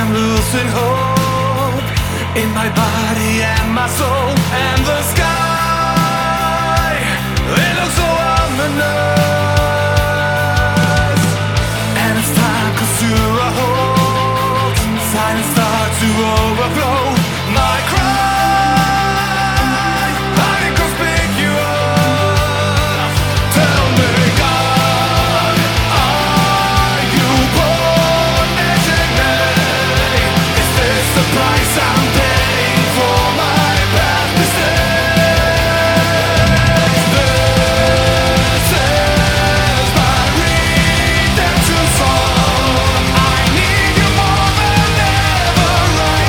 I'm losing hope in my body and my soul. And the sky, it looks so ominous. And as time comes to a halt, silence starts to overflow. My cry, inconspicuous. Tell me, God, are you punishing me? Is this the price I'm paying for my past mistakes? This is my redemption song. I need you more than ever right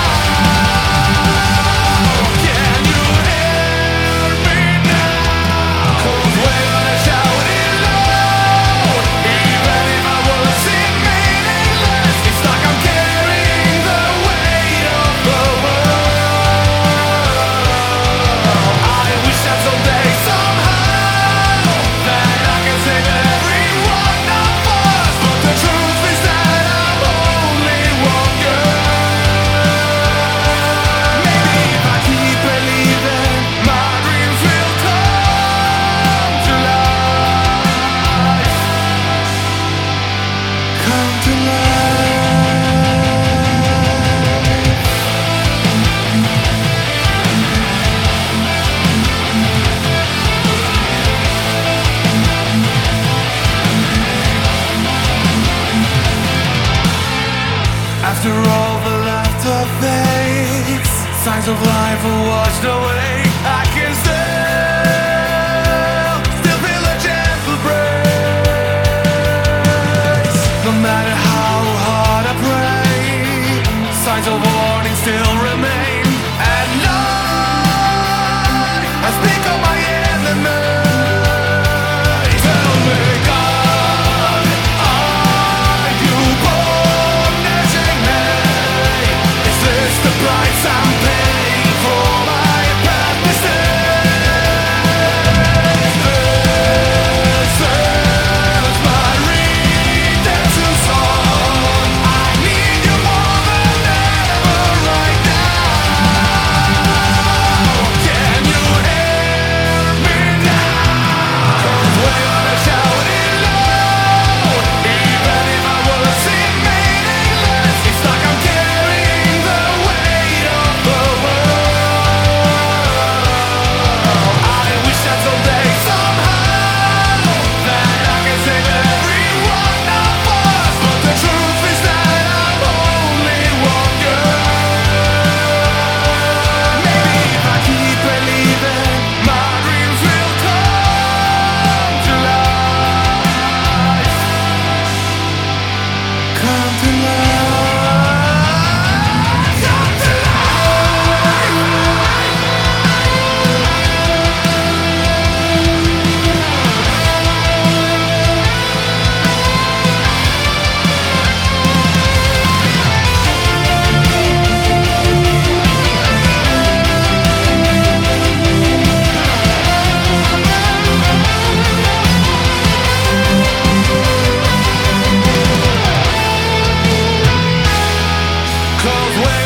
now. Can you hear me now? 'Cause when I shout it loud, even if my words seem meaningless, it's like I'm carrying the weight of the world. I wish that someday, somehow, that I can save every one of us. But the truth is that I'm only one girl. Maybe if I keep believing, my dreams will come to life. Come to life. After all the laughter fades, signs of life are washed away. I can still feel a gentle breeze. No matter how hard I pray, signs of warning still remain. At night, I speak of my enemy. Tell me, God, are you punishing me? Is this the price I'm paying for my past mistakes? This is my redemption song. I need you more than ever right now. Can you hear me now? 'Cause when I shout it loud, even if my words seem meaningless, it's like I'm carrying the weight of the world. I wish that someday, somehow, that I can save every one of us. But the truth is that I'm only one girl. Maybe if I keep believing, my dreams will come to life. Come to life. Come to Cause when